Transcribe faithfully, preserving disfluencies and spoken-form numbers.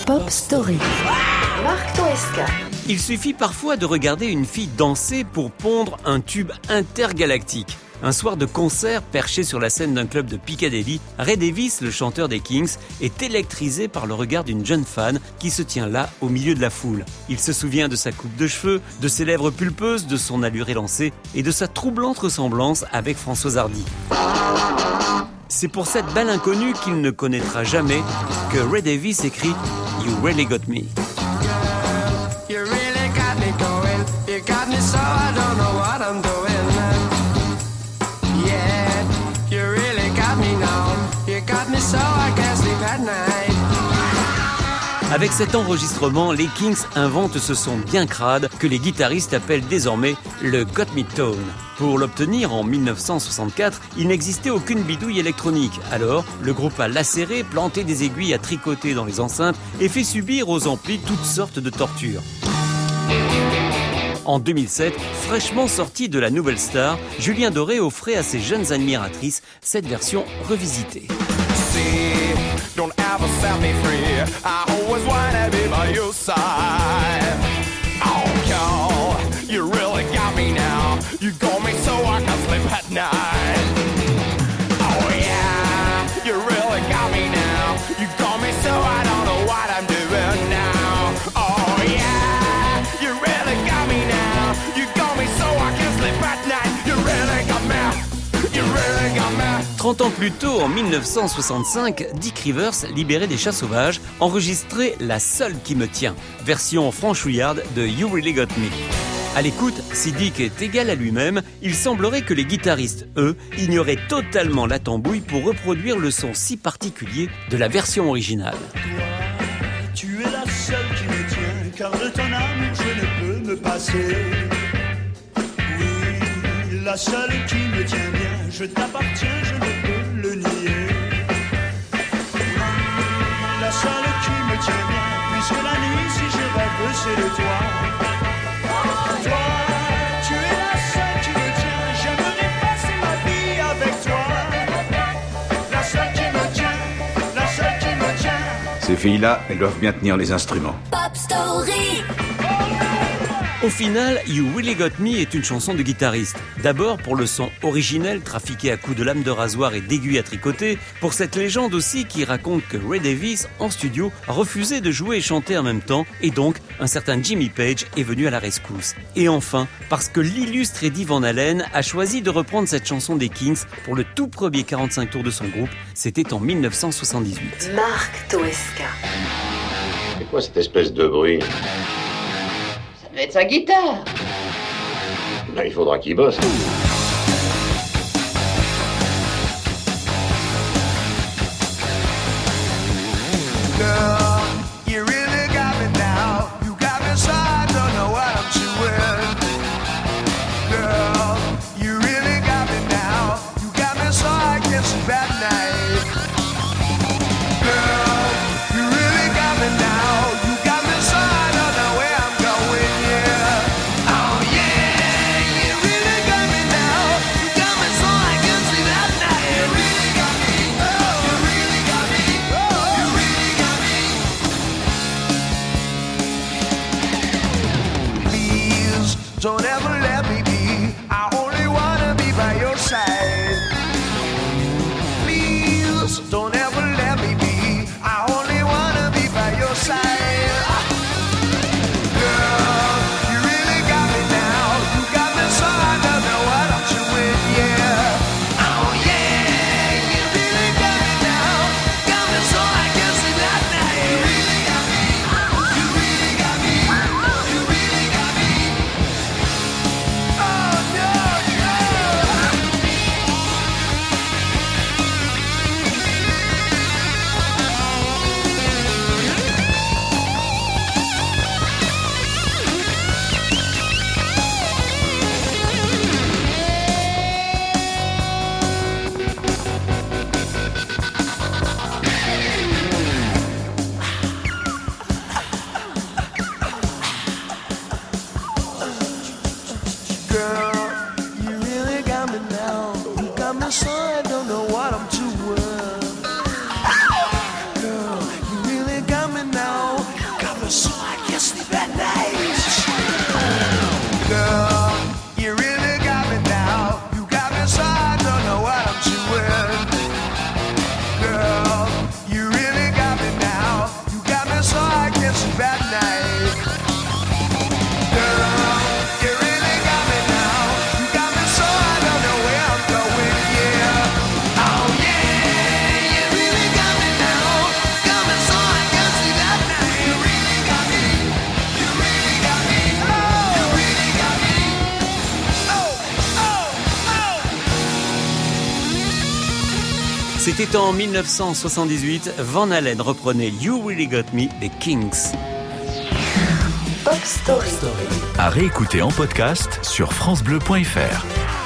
Pop Story. Marc Toesca. Il suffit parfois de regarder une fille danser pour pondre un tube intergalactique. Un soir de concert, perché sur la scène d'un club de Piccadilly, Ray Davies, le chanteur des Kings, est électrisé par le regard d'une jeune fan qui se tient là au milieu de la foule. Il se souvient de sa coupe de cheveux, de ses lèvres pulpeuses, de son allure élancée et de sa troublante ressemblance avec Françoise Hardy. C'est pour cette belle inconnue qu'il ne connaîtra jamais que Ray Davies écrit « You really got me ». You really got me going. You got me so I don't know what I'm doing. Yeah, you really got me now. You got me so I can't sleep at night. Avec cet enregistrement, les Kings inventent ce son bien crade que les guitaristes appellent désormais le Got Me Tone. Pour l'obtenir en dix-neuf cent soixante-quatre, il n'existait aucune bidouille électronique. Alors, le groupe a lacéré, planté des aiguilles à tricoter dans les enceintes et fait subir aux amplis toutes sortes de tortures. En deux mille sept, fraîchement sorti de la Nouvelle Star, Julien Doré offrait à ses jeunes admiratrices cette version revisitée. Don't ever set me free. I always wanna be by your side. Oh, girl, you really got me now. You got me so I can sleep at night. Oh, yeah, you really got me now. You got me so I don't know what I'm doing now. Oh, yeah, you really got me now. You got me so I can sleep at night. You really got me. You really got me. trente ans plus tôt, en dix-neuf cent soixante-cinq, Dick Rivers, libéré des chats sauvages, enregistrait La Seule qui me tient, version franchouillarde de You Really Got Me. À l'écoute, si Dick est égal à lui-même, il semblerait que les guitaristes, eux, ignoraient totalement la tambouille pour reproduire le son si particulier de la version originale. Toi, tu es la seule qui me tient, car de ton amour je ne peux me passer. Oui, la seule qui me tient bien, je t'appartiens, je ne peux le nier. La seule qui me tient bien, puisque la nuit si je rêve c'est de toi. Toi, tu es la seule qui me tient, j'aimerais passer ma vie avec toi. La seule qui me tient, la seule qui me tient. Ces filles-là, elles doivent bien tenir les instruments. Pop Story. Au final, You Really Got Me est une chanson de guitariste. D'abord pour le son originel trafiqué à coups de lame de rasoir et d'aiguilles à tricoter, pour cette légende aussi qui raconte que Ray Davies, en studio, a refusé de jouer et chanter en même temps, et donc un certain Jimmy Page est venu à la rescousse. Et enfin, parce que l'illustre Eddie Van Halen a choisi de reprendre cette chanson des Kings pour le tout premier quarante-cinq tours de son groupe, c'était en dix-neuf cent soixante-dix-huit. Marc Toesca. C'est quoi cette espèce de bruit? Ça devait être sa guitare. Là, il faudra qu'il bosse. Girl, you really got me now. You got me so I don't know what I'm doing. Girl, you really got me now. You got me so I can't sleep at night. Girl, you really got me now. You got me so I don't know where I'm going, yeah. Oh yeah, you really got me now. You got me so I can't sleep at night. You really got me. Oh, you really got me. Oh, you really got me. Please don't ever let me be. I only wanna be by your side. Please don't ever let me be. I only wanna be by your side. Girl, you really got me now. You got me so I don't know what I'm doing, yeah. Oh yeah, you really got me now. Got me so I can't sleep at night. You really got me. You really got me. You really got me. Oh no, no. Girl, you really got me now. You got me so I don't know what I'm doing. Girl, you really got me now. C'était en dix-neuf cent soixante-dix-huit, Van Halen reprenait You Really Got Me des Kings. Pop Story. À réécouter en podcast sur francebleu point fr.